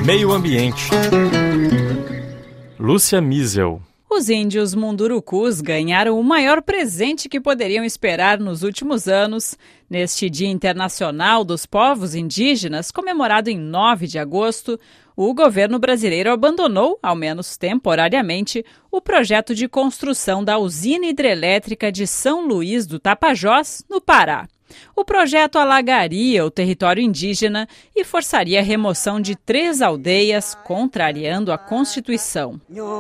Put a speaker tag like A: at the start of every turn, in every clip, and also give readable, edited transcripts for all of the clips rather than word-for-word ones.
A: Meio Ambiente. Lúcia Miesel.
B: Os índios mundurucus ganharam o maior presente que poderiam esperar nos últimos anos. Neste Dia Internacional dos Povos Indígenas, comemorado em 9 de agosto, o governo brasileiro abandonou, ao menos temporariamente, o projeto de construção da usina hidrelétrica de São Luís do Tapajós, no Pará. O projeto alagaria o território indígena e forçaria a remoção de 3 aldeias, contrariando a Constituição.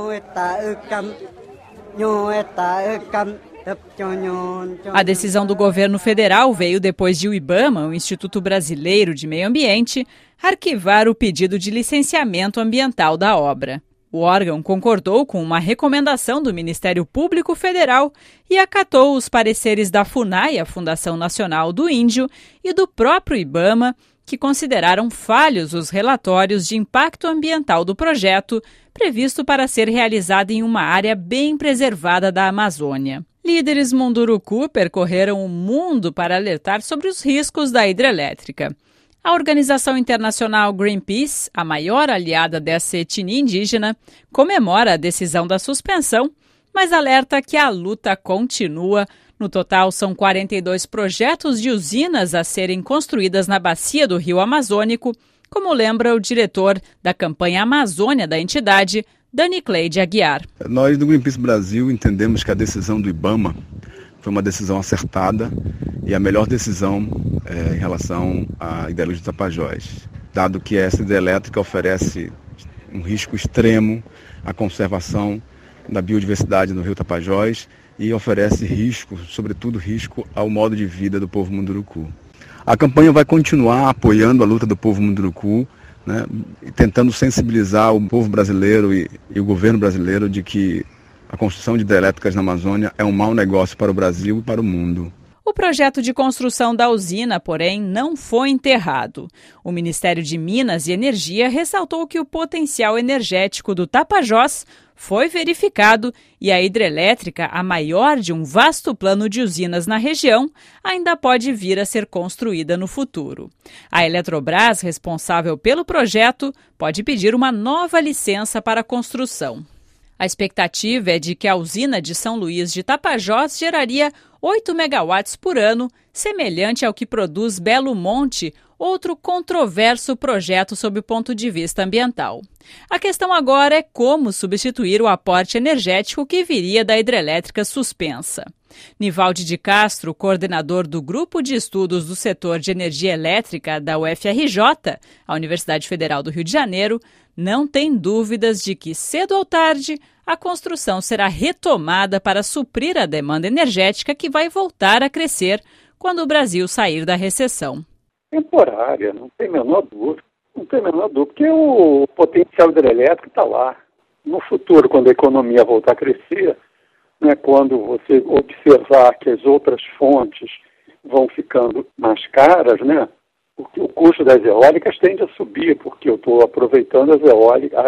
B: A decisão do governo federal veio depois de o IBAMA, o Instituto Brasileiro de Meio Ambiente, arquivar o pedido de licenciamento ambiental da obra. O órgão concordou com uma recomendação do Ministério Público Federal e acatou os pareceres da FUNAI, a Fundação Nacional do Índio, e do próprio IBAMA, que consideraram falhos os relatórios de impacto ambiental do projeto, previsto para ser realizado em uma área bem preservada da Amazônia. Líderes munduruku percorreram o mundo para alertar sobre os riscos da hidrelétrica. A organização internacional Greenpeace, a maior aliada dessa etnia indígena, comemora a decisão da suspensão, mas alerta que a luta continua. No total, são 42 projetos de usinas a serem construídas na bacia do Rio Amazônico, como lembra o diretor da campanha Amazônia da entidade, Dani Cleide Aguiar.
C: Nós do Greenpeace Brasil entendemos que a decisão do IBAMA foi uma decisão acertada e a melhor decisão em relação à hidrelétrica do Tapajós, dado que essa hidrelétrica oferece um risco extremo à conservação da biodiversidade no Rio Tapajós e oferece risco, sobretudo risco ao modo de vida do povo munduruku. A campanha vai continuar apoiando a luta do povo munduruku, né, tentando sensibilizar o povo brasileiro e o governo brasileiro de que a construção de hidrelétricas na Amazônia é um mau negócio para o Brasil e para o mundo.
B: O projeto de construção da usina, porém, não foi enterrado. O Ministério de Minas e Energia ressaltou que o potencial energético do Tapajós foi verificado e a hidrelétrica, a maior de um vasto plano de usinas na região, ainda pode vir a ser construída no futuro. A Eletrobras, responsável pelo projeto, pode pedir uma nova licença para a construção. A expectativa é de que a usina de São Luís de Tapajós geraria 8 megawatts por ano, semelhante ao que produz Belo Monte, outro controverso projeto sob o ponto de vista ambiental. A questão agora é como substituir o aporte energético que viria da hidrelétrica suspensa. Nivaldi de Castro, coordenador do Grupo de Estudos do Setor de Energia Elétrica da UFRJ, a Universidade Federal do Rio de Janeiro, não tem dúvidas de que, cedo ou tarde, a construção será retomada para suprir a demanda energética que vai voltar a crescer quando o Brasil sair da recessão.
D: Temporária, não tem a menor dúvida. Não tem a menor dúvida, porque o potencial hidrelétrico está lá. No futuro, quando a economia voltar a crescer, né, quando você observar que as outras fontes vão ficando mais caras, né, o custo das eólicas tende a subir, porque eu estou aproveitando as eólicas,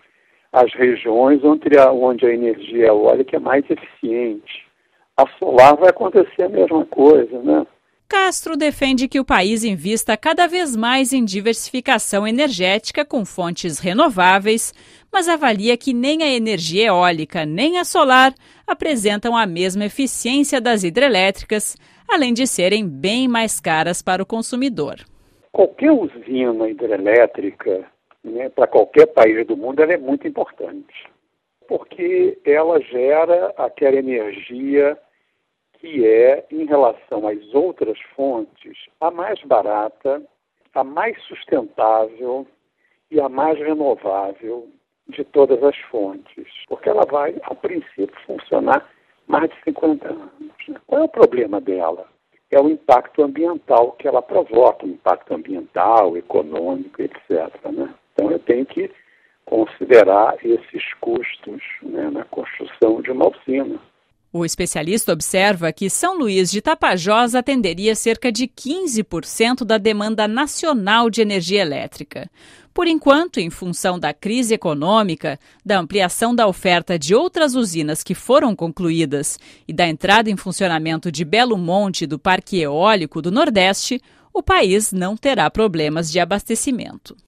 D: as regiões onde a energia eólica é mais eficiente. A solar vai acontecer a mesma coisa, né?
B: Castro defende que o país invista cada vez mais em diversificação energética com fontes renováveis, mas avalia que nem a energia eólica nem a solar apresentam a mesma eficiência das hidrelétricas, além de serem bem mais caras para o consumidor.
D: Qualquer usina hidrelétrica, né, para qualquer país do mundo, ela é muito importante, porque ela gera aquela energia que é, em relação às outras fontes, a mais barata, a mais sustentável e a mais renovável de todas as fontes, porque ela vai, a princípio, funcionar mais de 50 anos. Qual é o problema dela? É o impacto ambiental que ela provoca, impacto ambiental, econômico, etc., né? Então eu tenho que considerar esses custos, né, na construção de uma usina.
B: O especialista observa que São Luís de Tapajós atenderia cerca de 15% da demanda nacional de energia elétrica. Por enquanto, em função da crise econômica, da ampliação da oferta de outras usinas que foram concluídas e da entrada em funcionamento de Belo Monte do Parque Eólico do Nordeste, o país não terá problemas de abastecimento.